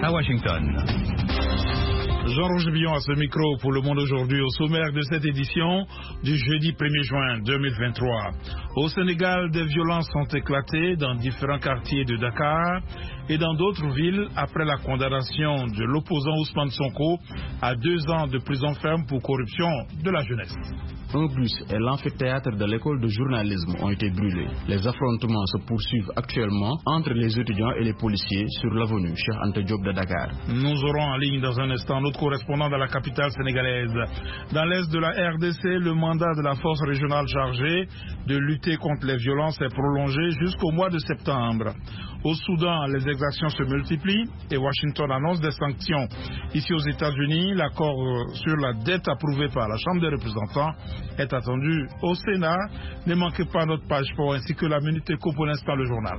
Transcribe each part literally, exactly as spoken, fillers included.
à Washington. Jean-Roger Billon à ce micro pour Le Monde aujourd'hui au sommaire de cette édition du jeudi premier juin deux mille vingt-trois. Au Sénégal, des violences ont éclaté dans différents quartiers de Dakar et dans d'autres villes après la condamnation de l'opposant Ousmane Sonko à deux ans de prison ferme pour corruption de la jeunesse. Un bus et l'amphithéâtre de l'école de journalisme ont été brûlés. Les affrontements se poursuivent actuellement entre les étudiants et les policiers sur l'avenue Cheikh Anta Diop de Dakar. Nous aurons en ligne dans un instant notre correspondant dans la capitale sénégalaise. Dans l'est de la R D C, le mandat de la force régionale chargée de lutter contre les violences est prolongé jusqu'au mois de septembre. Au Soudan, les exactions se multiplient et Washington annonce des sanctions. Ici aux États-Unis, l'accord sur la dette approuvé par la Chambre des représentants est attendu au Sénat. Ne manquez pas notre page sport ainsi que la Minute Éco pour l'instant le journal.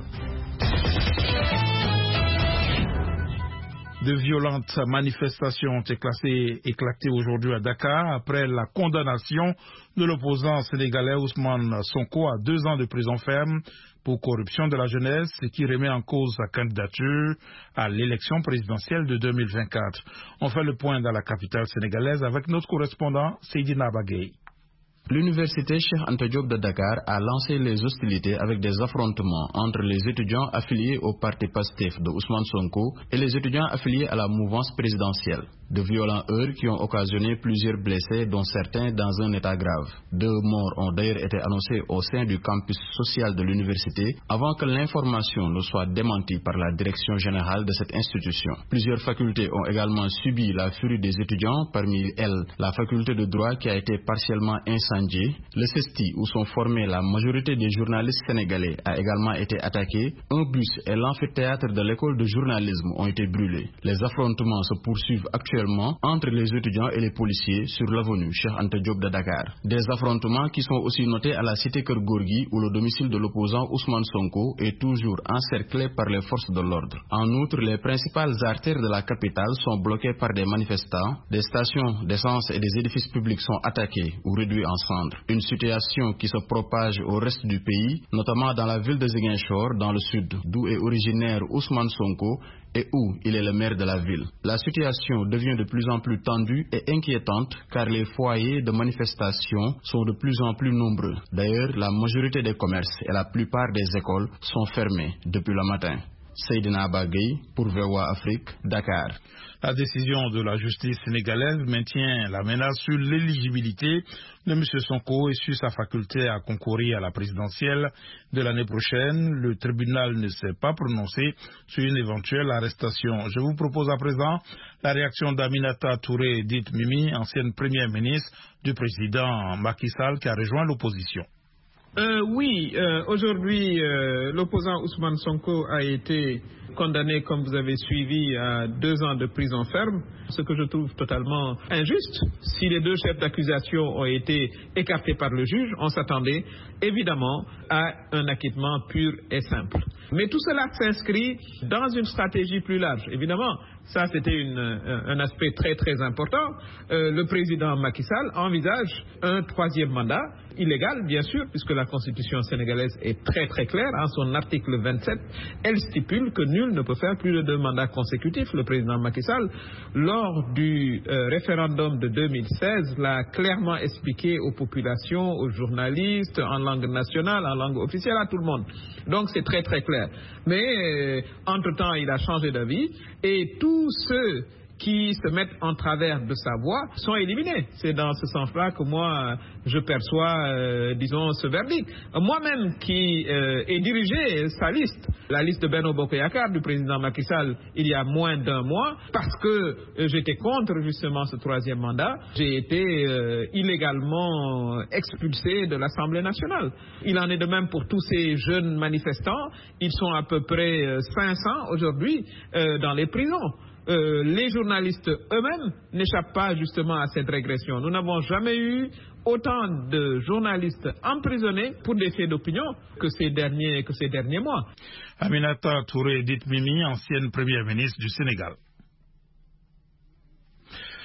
De violentes manifestations ont éclaté, éclaté aujourd'hui à Dakar après la condamnation de l'opposant sénégalais Ousmane Sonko à deux ans de prison ferme pour corruption de la jeunesse, ce qui remet en cause sa candidature à l'élection présidentielle de deux mille vingt-quatre. On fait le point dans la capitale sénégalaise avec notre correspondant Seydina Bagay. L'université Cheikh Anta Diop de Dakar a lancé les hostilités avec des affrontements entre les étudiants affiliés au parti PASTEF de Ousmane Sonko et les étudiants affiliés à la mouvance présidentielle. De violents heurts qui ont occasionné plusieurs blessés, dont certains dans un état grave. Deux morts ont d'ailleurs été annoncés au sein du campus social de l'université avant que l'information ne soit démentie par la direction générale de cette institution. Plusieurs facultés ont également subi la furie des étudiants, parmi elles la faculté de droit qui a été partiellement incendiée. Le CESTI, où sont formés la majorité des journalistes sénégalais, a également été attaqué. Un bus et l'amphithéâtre de l'école de journalisme ont été brûlés. Les affrontements se poursuivent actuellement entre les étudiants et les policiers sur l'avenue Cheikh Anta Diop de Dakar. Des affrontements qui sont aussi notés à la cité Keur Gorgui où le domicile de l'opposant Ousmane Sonko est toujours encerclé par les forces de l'ordre. En outre, les principales artères de la capitale sont bloquées par des manifestants, des stations d'essence et des édifices publics sont attaqués ou réduits en cendres. Une situation qui se propage au reste du pays, notamment dans la ville de Ziguinchor, dans le sud, d'où est originaire Ousmane Sonko et où il est le maire de la ville. La situation devient de plus en plus tendue et inquiétante car les foyers de manifestation sont de plus en plus nombreux. D'ailleurs, la majorité des commerces et la plupart des écoles sont fermés depuis le matin. Seydina Bagay pour V O A Afrique, Dakar. La décision de la justice sénégalaise maintient la menace sur l'éligibilité de M. Sonko et sur sa faculté à concourir à la présidentielle de l'année prochaine. Le tribunal ne s'est pas prononcé sur une éventuelle arrestation. Je vous propose à présent la réaction d'Aminata Touré, dite Mimi, ancienne première ministre du président Macky Sall qui a rejoint l'opposition. Euh, oui, euh, aujourd'hui, euh, l'opposant Ousmane Sonko a été condamné, comme vous avez suivi, à deux ans de prison ferme, ce que je trouve totalement injuste. Si les deux chefs d'accusation ont été écartés par le juge, on s'attendait évidemment à un acquittement pur et simple. Mais tout cela s'inscrit dans une stratégie plus large. Évidemment, ça c'était une, un aspect très très important. Euh, le président Macky Sall envisage un troisième mandat, illégal bien sûr, puisque la constitution sénégalaise est très très claire. En son article vingt-sept, elle stipule que nul ne peut faire plus de deux mandats consécutifs. Le président Macky Sall, lors du euh, référendum de deux mille seize, l'a clairement expliqué aux populations, aux journalistes, en langue nationale, en langue officielle, à tout le monde. Donc c'est très très clair. Mais euh, entre-temps, il a changé d'avis et tous ceux qui se mettent en travers de sa voie sont éliminés. C'est dans ce sens-là que moi, je perçois, euh, disons, ce verdict. Moi-même qui euh, ai dirigé sa liste, la liste de Benno Bokk Yakaar du président Macky Sall, il y a moins d'un mois, parce que euh, j'étais contre justement ce troisième mandat, j'ai été euh, illégalement expulsé de l'Assemblée nationale. Il en est de même pour tous ces jeunes manifestants. Ils sont à peu près euh, cinq cents aujourd'hui euh, dans les prisons. Euh, les journalistes eux-mêmes n'échappent pas justement à cette régression. Nous n'avons jamais eu autant de journalistes emprisonnés pour des faits d'opinion que ces derniers, que ces derniers mois. Aminata Touré, dite Mimi, ancienne première ministre du Sénégal.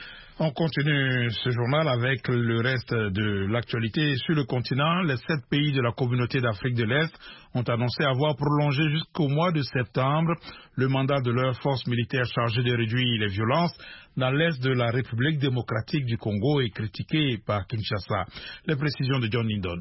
On continue ce journal avec le reste de l'actualité. Sur le continent, les sept pays de la communauté d'Afrique de l'Est ont annoncé avoir prolongé jusqu'au mois de septembre le mandat de leurs forces militaires chargées de réduire les violences dans l'Est de la République démocratique du Congo et critiquées par Kinshasa. Les précisions de John Lindon.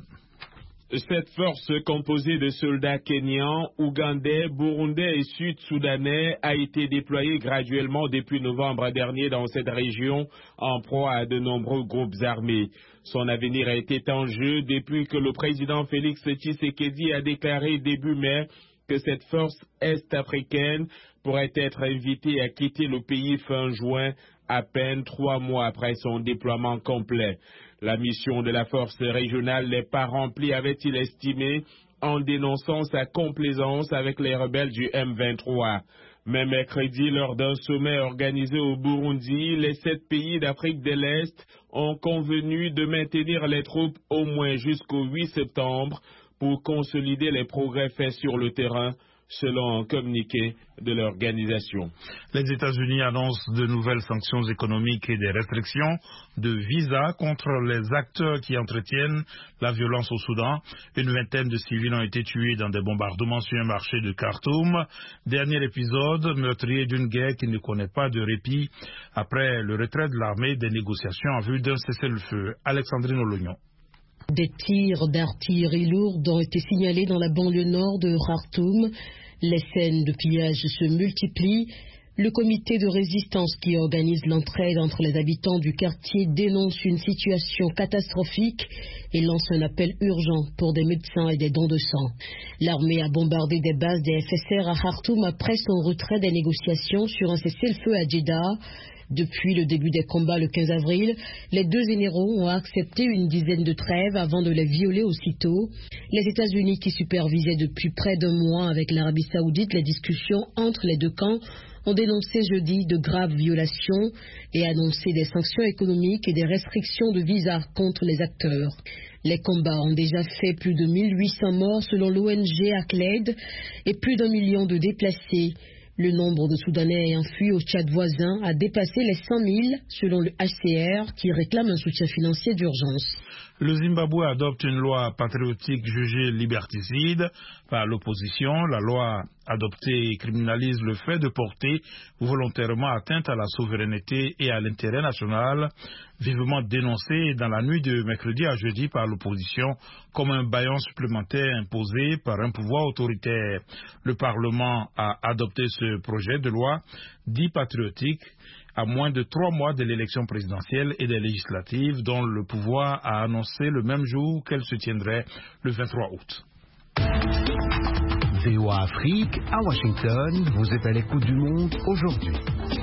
Cette force composée de soldats kenyans, ougandais, burundais et sud-soudanais a été déployée graduellement depuis novembre dernier dans cette région en proie à de nombreux groupes armés. Son avenir a été en jeu depuis que le président Félix Tshisekedi a déclaré début mai que cette force est-africaine pourrait être invitée à quitter le pays fin juin, à peine trois mois après son déploiement complet. La mission de la force régionale n'est pas remplie, avait-il estimé, en dénonçant sa complaisance avec les rebelles du M vingt-trois. Mais mercredi, lors d'un sommet organisé au Burundi, les sept pays d'Afrique de l'Est ont convenu de maintenir les troupes au moins jusqu'au huit septembre pour consolider les progrès faits sur le terrain, selon un communiqué de l'organisation. Les États-Unis annoncent de nouvelles sanctions économiques et des restrictions de visa contre les acteurs qui entretiennent la violence au Soudan. Une vingtaine de civils ont été tués dans des bombardements sur un marché de Khartoum. Dernier épisode meurtrier d'une guerre qui ne connaît pas de répit après le retrait de l'armée des négociations en vue d'un cessez-le-feu. Alexandrine Olognon. Des tirs d'artillerie lourde ont été signalés dans la banlieue nord de Khartoum. Les scènes de pillage se multiplient. Le comité de résistance qui organise l'entraide entre les habitants du quartier dénonce une situation catastrophique et lance un appel urgent pour des médecins et des dons de sang. L'armée a bombardé des bases des F S R à Khartoum après son retrait des négociations sur un cessez-le-feu à Djeddah. Depuis le début des combats le quinze avril, les deux généraux ont accepté une dizaine de trêves avant de les violer aussitôt. Les États-Unis, qui supervisaient depuis près d'un mois avec l'Arabie Saoudite les discussions entre les deux camps, ont dénoncé jeudi de graves violations et annoncé des sanctions économiques et des restrictions de visa contre les acteurs. Les combats ont déjà fait plus de mille huit cents morts selon l'O N G ACLED et plus d'un million de déplacés. Le nombre de Soudanais ayant fui au Tchad voisin a dépassé les cent mille selon le H C R qui réclame un soutien financier d'urgence. Le Zimbabwe adopte une loi patriotique jugée liberticide par l'opposition. La loi adoptée criminalise le fait de porter volontairement atteinte à la souveraineté et à l'intérêt national, vivement dénoncé dans la nuit de mercredi à jeudi par l'opposition comme un bâillon supplémentaire imposé par un pouvoir autoritaire. Le Parlement a adopté ce projet de loi dit patriotique à moins de trois mois de l'élection présidentielle et des législatives dont le pouvoir a annoncé le même jour qu'elles se tiendraient le vingt-trois août. V O A Afrique, à Washington, vous êtes à l'écoute du monde aujourd'hui.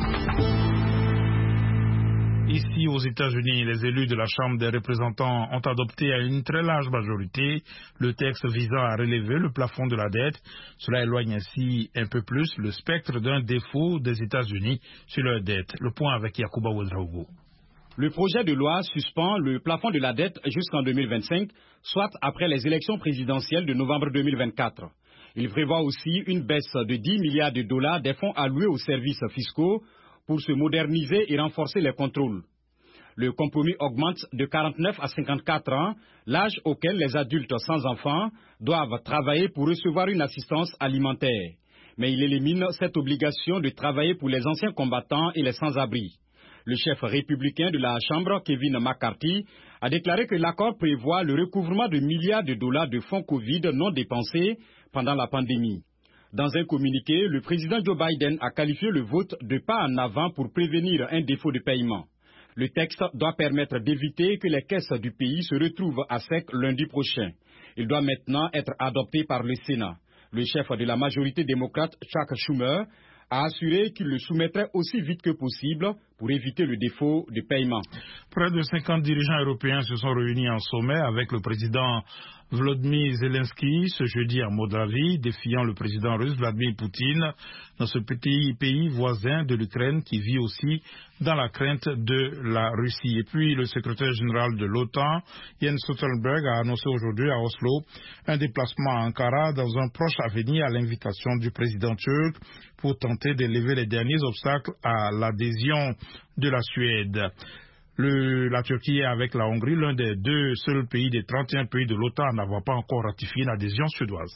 Ici, aux États-Unis, les élus de la Chambre des représentants ont adopté à une très large majorité le texte visant à relever le plafond de la dette. Cela éloigne ainsi un peu plus le spectre d'un défaut des États-Unis sur leur dette. Le point avec Yacouba Ouedraogo. Le projet de loi suspend le plafond de la dette jusqu'en deux mille vingt-cinq, soit après les élections présidentielles de novembre deux mille vingt-quatre. Il prévoit aussi une baisse de dix milliards de dollars des fonds alloués aux services fiscaux pour se moderniser et renforcer les contrôles. Le compromis augmente de quarante-neuf à cinquante-quatre ans l'âge auquel les adultes sans enfants doivent travailler pour recevoir une assistance alimentaire. Mais il élimine cette obligation de travailler pour les anciens combattants et les sans-abri. Le chef républicain de la Chambre, Kevin McCarthy, a déclaré que l'accord prévoit le recouvrement de milliards de dollars de fonds Covid non dépensés pendant la pandémie. Dans un communiqué, le président Joe Biden a qualifié le vote de pas en avant pour prévenir un défaut de paiement. Le texte doit permettre d'éviter que les caisses du pays se retrouvent à sec lundi prochain. Il doit maintenant être adopté par le Sénat. Le chef de la majorité démocrate, Chuck Schumer, a assuré qu'il le soumettrait aussi vite que possible pour éviter le défaut de paiement. Près de cinquante dirigeants européens se sont réunis en sommet avec le président Volodymyr Zelensky ce jeudi en Moldavie, défiant le président russe Vladimir Poutine dans ce petit pays voisin de l'Ukraine qui vit aussi dans la crainte de la Russie. Et puis le secrétaire général de l'OTAN, Jens Stoltenberg, a annoncé aujourd'hui à Oslo un déplacement à Ankara dans un proche avenir à l'invitation du président turc pour tenter d'élever les derniers obstacles à l'adhésion de la Suède. Le, la Turquie est avec la Hongrie l'un des deux seuls pays des trente et un pays de l'OTAN à n'avoir pas encore ratifié l'adhésion suédoise.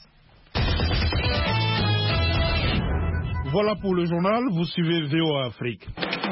Voilà pour le journal, vous suivez V O A Afrique.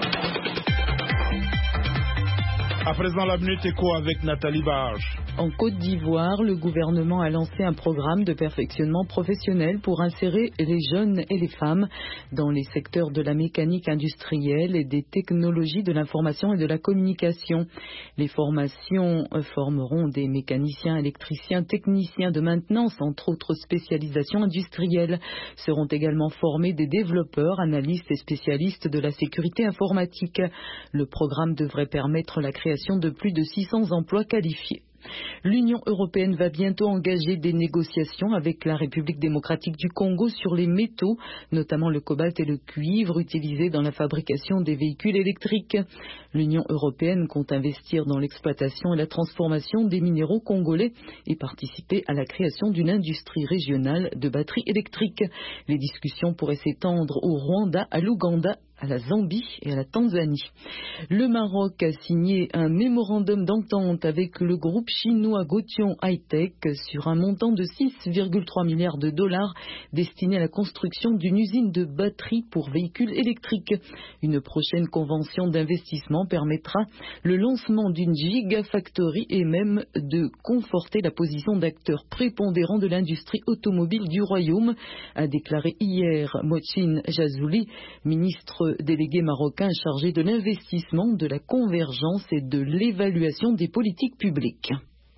À présent, la minute éco avec Nathalie Barge. En Côte d'Ivoire, le gouvernement a lancé un programme de perfectionnement professionnel pour insérer les jeunes et les femmes dans les secteurs de la mécanique industrielle et des technologies de l'information et de la communication. Les formations formeront des mécaniciens, électriciens, techniciens de maintenance, entre autres spécialisations industrielles. Seront également formés des développeurs, analystes et spécialistes de la sécurité informatique. Le programme devrait permettre la création de plus de six cents emplois qualifiés. L'Union européenne va bientôt engager des négociations avec la République démocratique du Congo sur les métaux, notamment le cobalt et le cuivre utilisés dans la fabrication des véhicules électriques. L'Union européenne compte investir dans l'exploitation et la transformation des minéraux congolais et participer à la création d'une industrie régionale de batteries électriques. Les discussions pourraient s'étendre au Rwanda, à l'Ouganda, à la Zambie et à la Tanzanie. Le Maroc a signé un mémorandum d'entente avec le groupe chinois Gotion High-Tech sur un montant de six virgule trois milliards de dollars destiné à la construction d'une usine de batteries pour véhicules électriques. Une prochaine convention d'investissement permettra le lancement d'une gigafactory et même de conforter la position d'acteur prépondérant de l'industrie automobile du royaume, a déclaré hier Mohsin Jazouli, ministre délégué marocain chargé de l'investissement, de la convergence et de l'évaluation des politiques publiques.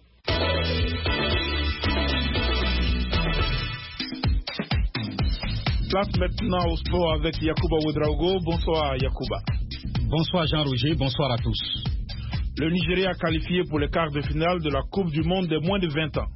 Place maintenant au sport avec Yacouba Ouedraogo. Bonsoir Yacouba. Bonsoir Jean-Roger, bonsoir à tous. Le Nigeria qualifié pour les quarts de finale de la Coupe du Monde des moins de vingt ans.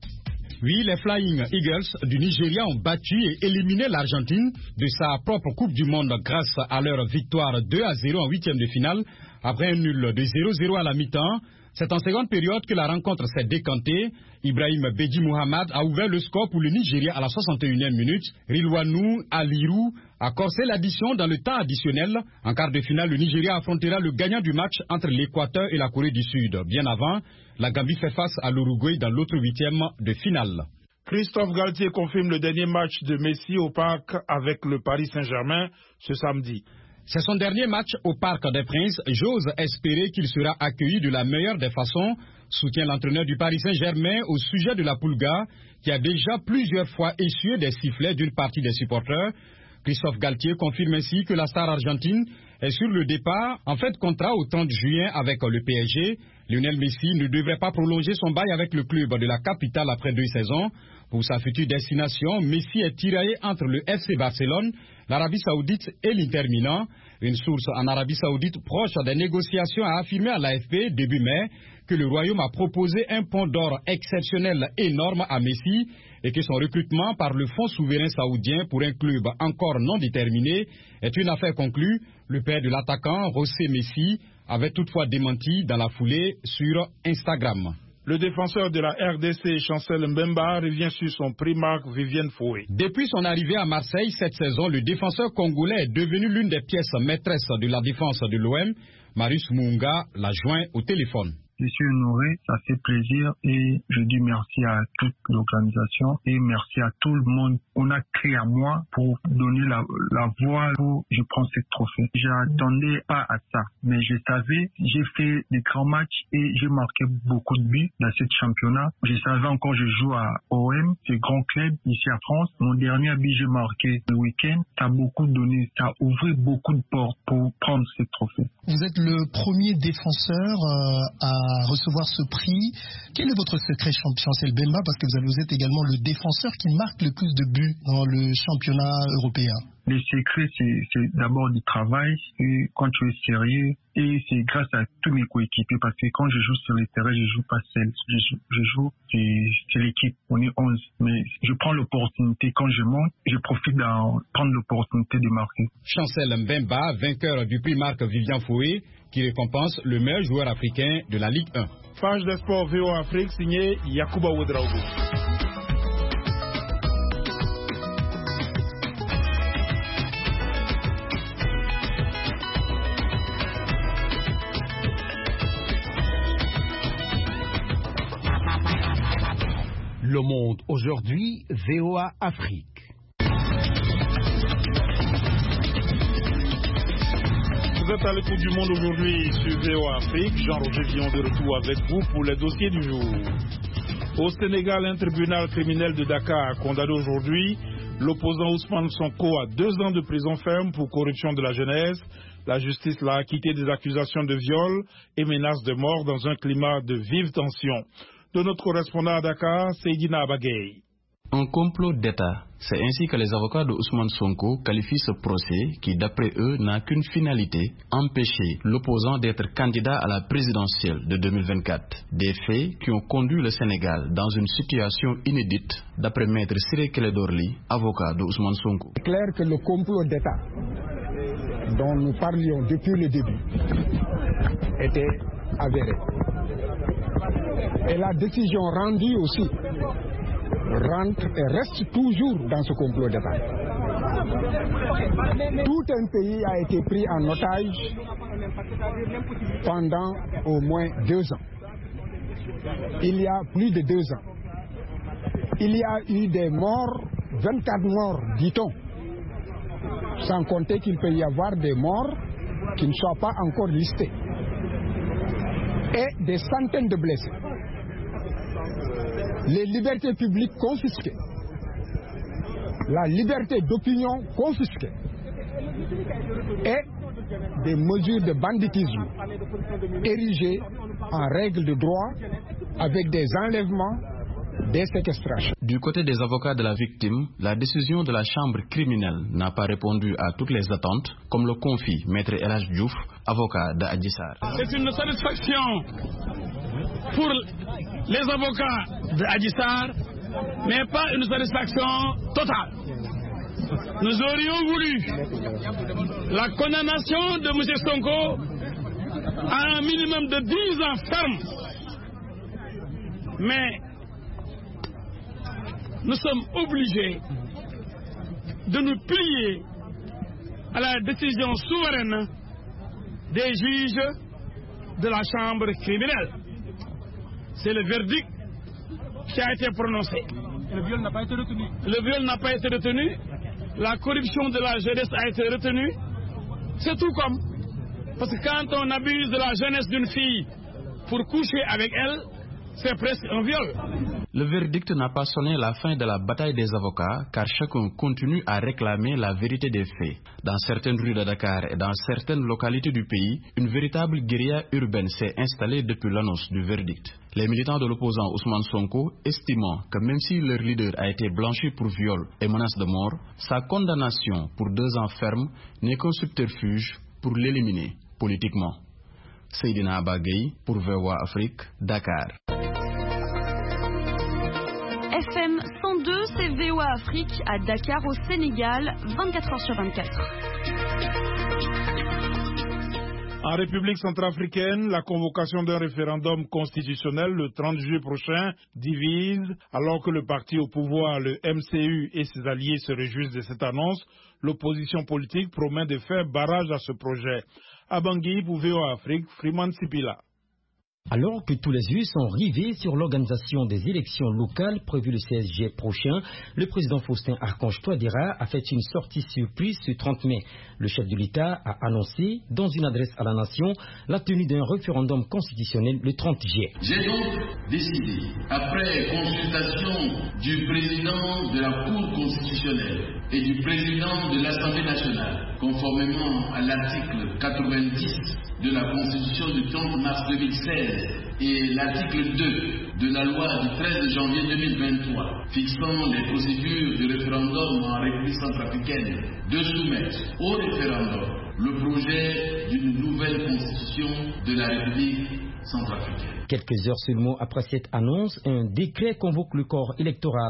Oui, les Flying Eagles du Nigeria ont battu et éliminé l'Argentine de sa propre Coupe du Monde grâce à leur victoire deux à zéro en huitième de finale après un nul de zéro zéro à la mi-temps. C'est en seconde période que la rencontre s'est décantée. Ibrahim Beji Mohamed a ouvert le score pour le Nigeria à la soixante et unième minute. Rilwanou Aliru a corsé l'addition dans le temps additionnel. En quart de finale, le Nigeria affrontera le gagnant du match entre l'Équateur et la Corée du Sud. Bien avant, la Gambie fait face à l'Uruguay dans l'autre huitième de finale. Christophe Galtier confirme le dernier match de Messi au Parc avec le Paris Saint-Germain ce samedi. C'est son dernier match au Parc des Princes. J'ose espérer qu'il sera accueilli de la meilleure des façons, soutient l'entraîneur du Paris Saint-Germain au sujet de la Pulga, qui a déjà plusieurs fois essuyé des sifflets d'une partie des supporters. Christophe Galtier confirme ainsi que la star argentine est sur le départ, en fait contrat au trente juin avec le P S G. Lionel Messi ne devrait pas prolonger son bail avec le club de la capitale après deux saisons. Pour sa future destination, Messi est tiraillé entre le F C Barcelone, l'Arabie Saoudite et l'Inter Milan. Une source en Arabie Saoudite proche des négociations a affirmé à l'A F P début mai que le Royaume a proposé un pont d'or exceptionnel énorme à Messi et que son recrutement par le fonds souverain saoudien pour un club encore non déterminé est une affaire conclue. Le père de l'attaquant, José Messi, avait toutefois démenti dans la foulée sur Instagram. Le défenseur de la R D C, Chancel Mbemba, revient sur son primarque Viviane Foué. Depuis son arrivée à Marseille cette saison, le défenseur congolais est devenu l'une des pièces maîtresses de la défense de l'O M. Marius Munga l'a joint au téléphone. Je suis honoré, ça fait plaisir et je dis merci à toute l'organisation et merci à tout le monde. On a créé à moi pour donner la, la voix pour je prends ce trophée. J'attendais pas à ça, mais je savais, j'ai fait des grands matchs et j'ai marqué beaucoup de buts dans ce championnat. Je savais encore je joue à O M, c'est grand club ici à France. Mon dernier but j'ai marqué le week-end. Ça a beaucoup donné, ça a ouvert beaucoup de portes pour prendre ce trophée. Vous êtes le premier défenseur euh, à recevoir ce prix. Quel est votre secret, Chancel Mbemba, parce que vous êtes également le défenseur qui marque le plus de buts dans le championnat européen? Le secret, c'est d'abord du travail, et quand tu es sérieux, et c'est grâce à tous mes coéquipiers, parce que quand je joue sur le terrain, je joue pas seul. Je joue, je joue c'est l'équipe, on est onze. Mais je prends l'opportunité, quand je monte, je profite d'en prendre l'opportunité de marquer. Chancel Mbemba, vainqueur du prix Marc Viviane Foué, qui récompense le meilleur joueur africain de la Ligue un. Page de sport V O Afrique, signé Yacouba Ouedraogo. Le Monde aujourd'hui, V O A Afrique. Vous êtes à l'écoute du Monde aujourd'hui sur V O A Afrique. Jean-Roger Villon de retour avec vous pour les dossiers du jour. Au Sénégal, un tribunal criminel de Dakar a condamné aujourd'hui l'opposant Ousmane Sonko à deux ans de prison ferme pour corruption de la jeunesse. La justice l'a acquitté des accusations de viol et menaces de mort dans un climat de vive tension. De notre correspondant à Dakar, Seydina Abagay. Un complot d'État, c'est ainsi que les avocats de Ousmane Sonko qualifient ce procès qui, d'après eux, n'a qu'une finalité, empêcher l'opposant d'être candidat à la présidentielle de deux mille vingt-quatre. Des faits qui ont conduit le Sénégal dans une situation inédite, d'après maître Ciré Clédor-Ly, avocat de Ousmane Sonko. C'est clair que le complot d'État dont nous parlions depuis le début était avéré. Et la décision rendue aussi rentre et reste toujours dans ce complot d'État. Tout un pays a été pris en otage pendant au moins deux ans. Il y a plus de deux ans. Il y a eu des morts, vingt-quatre morts, dit-on. Sans compter qu'il peut y avoir des morts qui ne soient pas encore listés. Et des centaines de blessés. Les libertés publiques confisquées, la liberté d'opinion confisquée et des mesures de banditisme érigées en règle de droit avec des enlèvements, des séquestrations. Du côté des avocats de la victime, la décision de la chambre criminelle n'a pas répondu à toutes les attentes, comme le confie Maître El Hadj Diouf, avocat de Adji Sarr. C'est une satisfaction pour les avocats de Adji Sarr, mais pas une satisfaction totale. Nous aurions voulu la condamnation de M. Sonko à un minimum de dix ans ferme. Mais nous sommes obligés de nous plier à la décision souveraine des juges de la chambre criminelle. C'est le verdict qui a été prononcé. Le viol n'a pas été retenu. Le viol n'a pas été retenu. La corruption de la jeunesse a été retenue. C'est tout comme. Parce que quand on abuse de la jeunesse d'une fille pour coucher avec elle, c'est presque un viol. Le verdict n'a pas sonné la fin de la bataille des avocats, car chacun continue à réclamer la vérité des faits. Dans certaines rues de Dakar et dans certaines localités du pays, une véritable guérilla urbaine s'est installée depuis l'annonce du verdict. Les militants de l'opposant Ousmane Sonko, estimant que même si leur leader a été blanchi pour viol et menace de mort, sa condamnation pour deux ans ferme n'est qu'un subterfuge pour l'éliminer politiquement. Seydina Abagay pour V O A Afrique, Dakar. F M cent deux, c'est V O A Afrique à Dakar au Sénégal, vingt-quatre heures sur vingt-quatre. En République centrafricaine, la convocation d'un référendum constitutionnel le trente juillet prochain divise. Alors que le parti au pouvoir, le M C U et ses alliés se réjouissent de cette annonce, l'opposition politique promet de faire barrage à ce projet. À Bangui pour V O A Afrique, Freeman Sipila. Alors que tous les yeux sont rivés sur l'organisation des élections locales prévues le seize juillet prochain, le président Faustin Archange Touadéra a fait une sortie surprise ce trente mai. Le chef de l'État a annoncé, dans une adresse à la nation, la tenue d'un référendum constitutionnel le trente juillet. J'ai donc décidé, après consultation du président de la Cour constitutionnelle et du président de l'Assemblée nationale, conformément à l'article quatre-vingt-dix de la Constitution du trente mars deux mille seize et l'article deux de la loi du treize janvier deux mille vingt-trois fixant les procédures de référendum en République centrafricaine, de soumettre au référendum le projet d'une nouvelle constitution de la République centrafricaine. Quelques heures seulement après cette annonce, un décret convoque le corps électoral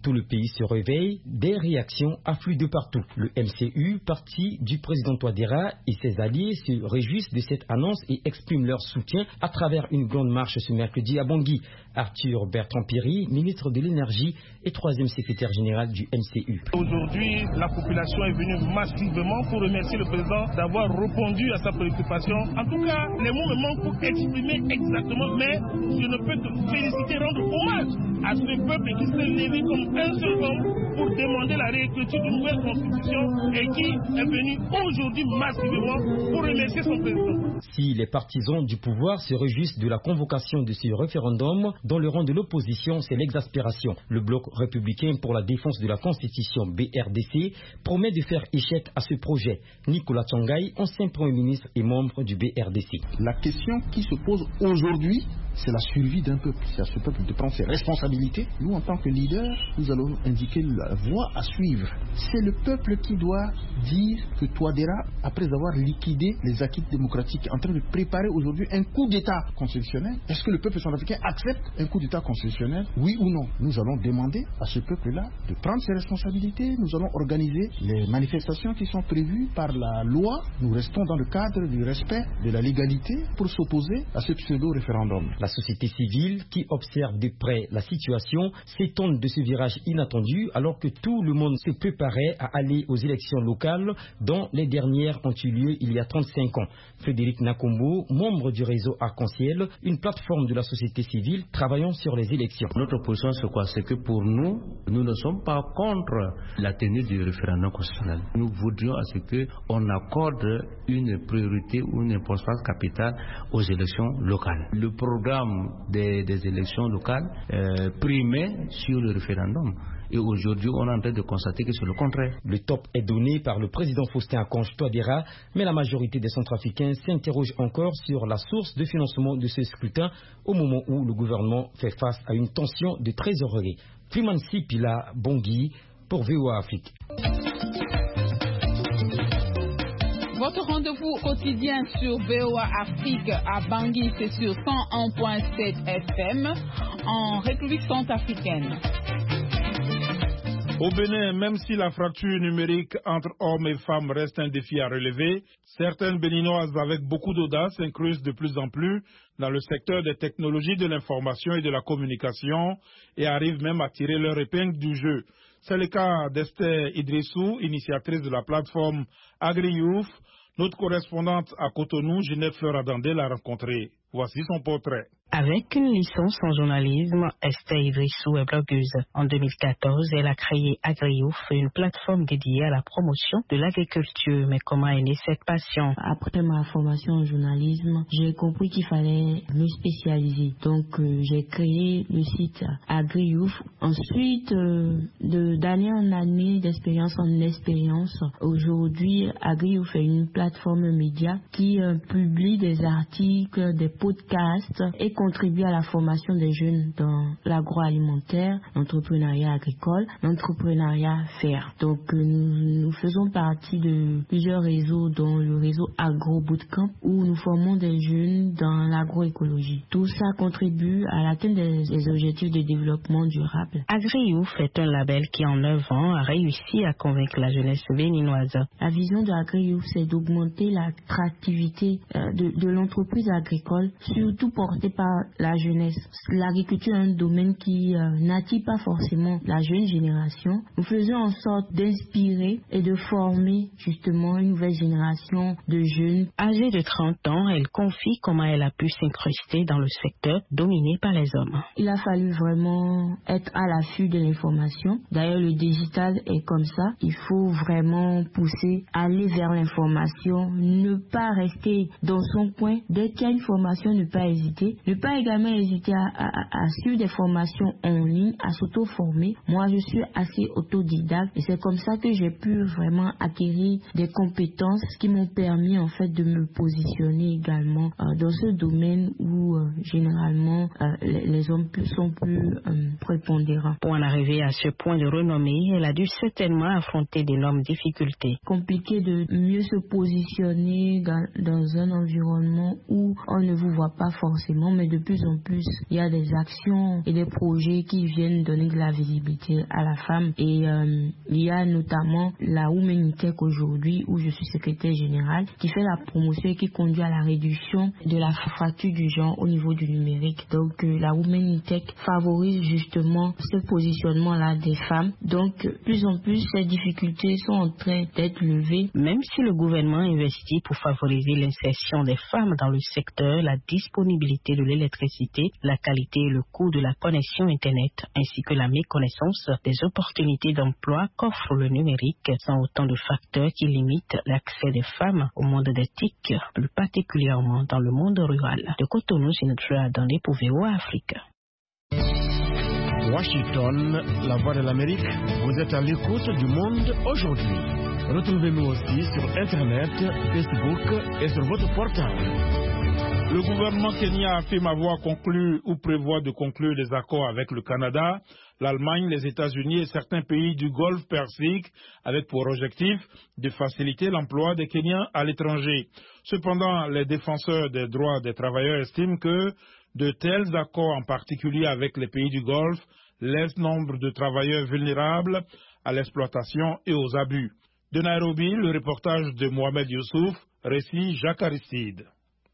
Tout le pays se réveille, des réactions affluent de partout. Le M C U, parti du président Touadéra et ses alliés, se réjouissent de cette annonce et expriment leur soutien à travers une grande marche ce mercredi à Bangui. Arthur Bertrand Piry, ministre de l'Énergie et troisième secrétaire général du M C U. Aujourd'hui, la population est venue massivement pour remercier le président d'avoir répondu à sa préoccupation. En tout cas, les mots me manquent pour exprimer exactement, mais je ne peux que féliciter, rendre hommage à ce peuple qui s'est levé comme un seul homme pour demander la réécriture d'une nouvelle constitution et qui est venu aujourd'hui massivement pour remercier son président. Si les partisans du pouvoir se réjouissent de la convocation de ce référendum, dans le rang de l'opposition, c'est l'exaspération. Le bloc républicain pour la défense de la Constitution, B R D C, promet de faire échec à ce projet. Nicolas Tchangay, ancien Premier ministre et membre du B R D C. La question qui se pose aujourd'hui, c'est la survie d'un peuple. C'est à ce peuple de prendre ses responsabilités. Nous, en tant que leaders, nous allons indiquer la voie à suivre. C'est le peuple qui doit dire que Touadéra, après avoir liquidé les acquis démocratiques, est en train de préparer aujourd'hui un coup d'État constitutionnel. Est-ce que le peuple centrafricain accepte un coup d'État constitutionnel? Oui ou non? Nous allons demander à ce peuple-là de prendre ses responsabilités. Nous allons organiser les manifestations qui sont prévues par la loi. Nous restons dans le cadre du respect de la légalité pour s'opposer à ce pseudo-référendum. La société civile, qui observe de près la situation, s'étonne de ce virage inattendu alors que tout le monde se préparait à aller aux élections locales dont les dernières ont eu lieu il y a trente-cinq ans. Frédéric Nakombo, membre du réseau Arc-en-Ciel, une plateforme de la société civile travaillant sur les élections. Notre position, c'est quoi? C'est que pour nous, nous ne sommes pas contre la tenue du référendum constitutionnel. Nous voudrions à ce qu'on accorde une priorité ou une importance capitale aux élections locales. Le programme des, des élections locales euh, primait sur le référendum. Et aujourd'hui, on est en train de constater que c'est le contraire. Le top est donné par le président Faustin-Archange Touadéra, mais la majorité des Centrafricains s'interrogent encore sur la source de financement de ce scrutin au moment où le gouvernement fait face à une tension de trésorerie. Frimansi Pila Bangui pour V O A Afrique. Votre rendez-vous quotidien sur V O A Afrique à Bangui, c'est sur cent un virgule sept F M en République centrafricaine. Au Bénin, même si la fracture numérique entre hommes et femmes reste un défi à relever, certaines Béninoises avec beaucoup d'audace s'incrustent de plus en plus dans le secteur des technologies de l'information et de la communication et arrivent même à tirer leur épingle du jeu. C'est le cas d'Esther Idrissou, initiatrice de la plateforme AgriYouth. Notre correspondante à Cotonou, Ginette Fleur-Adandé, l'a rencontrée. Voici son portrait. Avec une licence en journalisme, Esther Idrissou est blogueuse. En deux mille quatorze, elle a créé AgriYouth, une plateforme dédiée à la promotion de l'agriculture. Mais comment est née cette passion? Après ma formation en journalisme, j'ai compris qu'il fallait me spécialiser. Donc, euh, j'ai créé le site AgriYouth. Ensuite, euh, de, d'année en année, d'expérience en expérience, aujourd'hui, AgriYouth est une plateforme média qui euh, publie des articles, des podcasts et contribue à la formation des jeunes dans l'agroalimentaire, l'entrepreneuriat agricole, l'entrepreneuriat fer. Donc euh, nous, nous faisons partie de plusieurs réseaux, dont le réseau Agro Bootcamp, où nous formons des jeunes dans l'agroécologie. Tout ça contribue à l'atteinte des, des objectifs de développement durable. AgriYouth est un label qui en neuf ans a réussi à convaincre la jeunesse béninoise. La vision de AgriYouth, c'est d'augmenter l'attractivité euh, de, de l'entreprise agricole, surtout portée par la jeunesse. L'agriculture est un domaine qui euh, n'attire pas forcément la jeune génération. Nous faisons en sorte d'inspirer et de former justement une nouvelle génération de jeunes. Âgée de trente ans, elle confie comment elle a pu s'incruster dans le secteur dominé par les hommes. Il a fallu vraiment être à l'affût de l'information. D'ailleurs, le digital est comme ça. Il faut vraiment pousser, aller vers l'information, ne pas rester dans son coin. Dès qu'il y a une formation, ne pas hésiter. Ne pas également hésiter à, à, à suivre des formations en ligne, à s'auto-former. Moi, je suis assez autodidacte et c'est comme ça que j'ai pu vraiment acquérir des compétences qui m'ont permis en fait de me positionner également euh, dans ce domaine où euh, généralement euh, les, les hommes plus, sont plus euh, prépondérants. Pour en arriver à ce point de renommée, elle a dû certainement affronter d'énormes difficultés. Compliqué de mieux se positionner dans, dans un environnement où on ne vous vous voit pas forcément, mais de plus en plus, il y a des actions et des projets qui viennent donner de la visibilité à la femme. Et euh, il y a notamment la Womenitech aujourd'hui, où je suis secrétaire générale, qui fait la promotion et qui conduit à la réduction de la fracture du genre au niveau du numérique. Donc euh, la Womenitech favorise justement ce positionnement-là des femmes. Donc plus en plus, ces difficultés sont en train d'être levées. Même si le gouvernement investit pour favoriser l'insertion des femmes dans le secteur, la disponibilité de l'électricité, la qualité et le coût de la connexion Internet, ainsi que la méconnaissance des opportunités d'emploi qu'offre le numérique, sont autant de facteurs qui limitent l'accès des femmes au monde des T I C, plus particulièrement dans le monde rural. De Cotonou, c'est notre Adandé pour V O A Afrique. Washington, la voix de l'Amérique, vous êtes à l'écoute du monde aujourd'hui. Retrouvez-nous aussi sur Internet, Facebook et sur votre portable. Le gouvernement kenyan affirme avoir conclu ou prévoit de conclure des accords avec le Canada, l'Allemagne, les États-Unis et certains pays du Golfe Persique avec pour objectif de faciliter l'emploi des Kenyans à l'étranger. Cependant, les défenseurs des droits des travailleurs estiment que de tels accords, en particulier avec les pays du Golfe, laissent nombre de travailleurs vulnérables à l'exploitation et aux abus. De Nairobi, le reportage de Mohamed Youssouf, récit Jacques Aristide.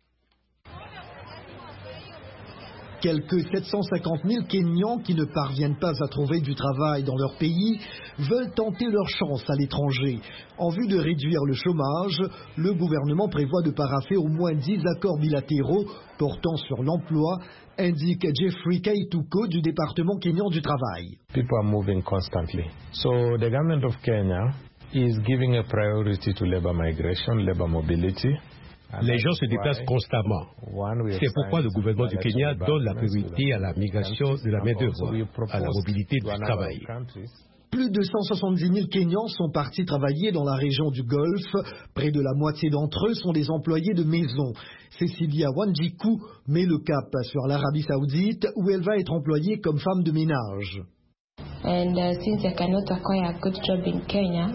Quelques sept cent cinquante mille Kenyans qui ne parviennent pas à trouver du travail dans leur pays veulent tenter leur chance à l'étranger. En vue de réduire le chômage, le gouvernement prévoit de paraffer au moins dix accords bilatéraux portant sur l'emploi, indique Jeffrey Kaituko du département kenyan du travail. People are moving constantly. So the government of Kenya is giving a priority to labor migration, labor mobility. Les gens se déplacent constamment. C'est pourquoi le gouvernement du Kenya donne la priorité à la migration de la main-d'œuvre, à la mobilité du travail. Plus de cent soixante-dix mille Kenyans sont partis travailler dans la région du Golfe. Près de la moitié d'entre eux sont des employés de maison. Cecilia Wanjiku met le cap sur l'Arabie Saoudite où elle va être employée comme femme de ménage. And uh, since I cannot acquire a good job in Kenya,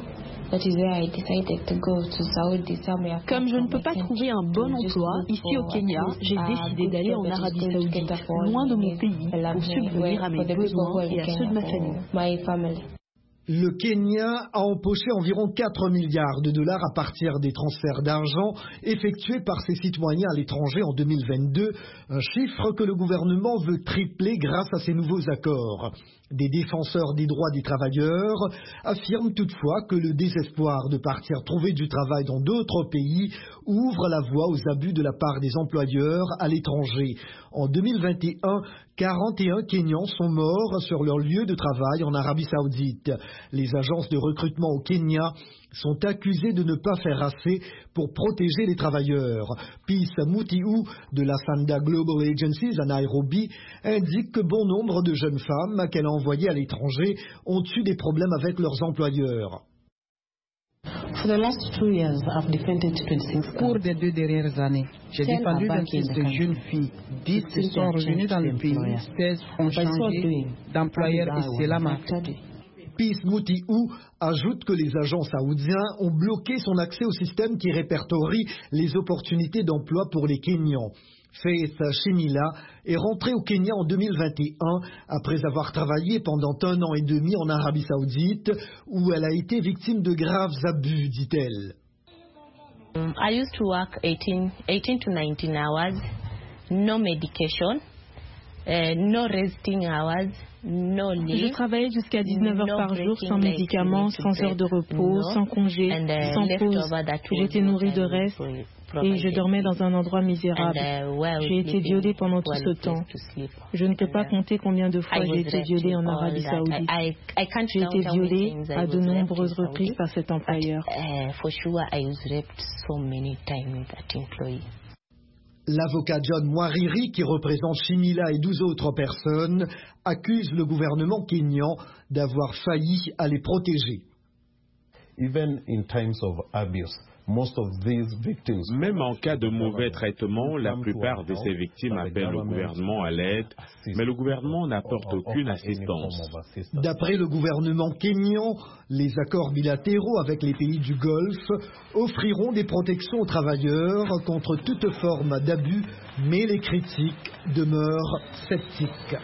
Comme je ne peux pas trouver un bon emploi ici au Kenya, j'ai décidé d'aller en Arabie Saoudite, loin de mon pays, pour subvenir à mes besoins et à ceux de ma famille. Le Kenya a empoché environ quatre milliards de dollars à partir des transferts d'argent effectués par ses citoyens à l'étranger en deux mille vingt-deux, un chiffre que le gouvernement veut tripler grâce à ces nouveaux accords. Des défenseurs des droits des travailleurs affirment toutefois que le désespoir de partir trouver du travail dans d'autres pays ouvre la voie aux abus de la part des employeurs à l'étranger. En deux mille vingt et un, quarante et un Kenyans sont morts sur leur lieu de travail en Arabie Saoudite. Les agences de recrutement au Kenya sont accusées de ne pas faire assez pour protéger les travailleurs. Peace Mutiou de la Sanda Global Agencies à Nairobi indique que bon nombre de jeunes femmes qu'elle a envoyées à l'étranger ont eu des problèmes avec leurs employeurs. Au cours des deux dernières années, j'ai défendu vingt-six de jeunes filles. dix sont revenues dans le pays, seize ont changé d'employeur et cela m'a affecté. Peace Mutiou ajoute que les agents saoudiens ont bloqué son accès au système qui répertorie les opportunités d'emploi pour les Kenyans. Faith Shimila est rentrée au Kenya en deux mille vingt et un après avoir travaillé pendant un an et demi en Arabie Saoudite où elle a été victime de graves abus, dit-elle. I used to work eighteen to nineteen hours, no medication, uh, no resting hours. Je travaillais jusqu'à dix-neuf heures par jour, sans médicaments, sans heures de repos, sans congé, sans pause. J'étais nourrie de reste et je dormais dans un endroit misérable. J'ai été violée pendant tout ce temps. Je ne peux pas compter combien de fois j'ai été violée en Arabie Saoudite. J'ai été violée à de nombreuses reprises par cet employeur. L'avocat John Mwariri, qui représente Shimila et douze autres personnes, accuse le gouvernement kényan d'avoir failli à les protéger. Even in times of abuse, Même en cas de mauvais traitement, la plupart de ces victimes appellent le gouvernement à l'aide, mais le gouvernement n'apporte aucune assistance. D'après le gouvernement kényan, les accords bilatéraux avec les pays du Golfe offriront des protections aux travailleurs contre toute forme d'abus, mais les critiques demeurent sceptiques.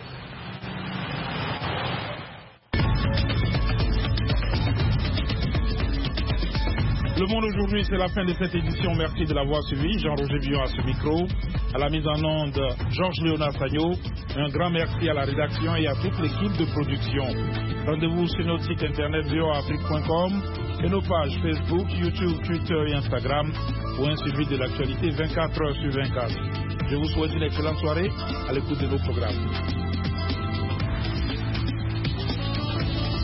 Le Monde aujourd'hui, c'est la fin de cette édition. Merci de l'avoir suivi. Jean-Roger Villon à ce micro. À la mise en onde, Georges Léonard Sagno. Un grand merci à la rédaction et à toute l'équipe de production. Rendez-vous sur notre site internet v o a afrique point com et nos pages Facebook, YouTube, Twitter et Instagram pour un suivi de l'actualité vingt-quatre heures sur vingt-quatre. Je vous souhaite une excellente soirée à l'écoute de nos programmes.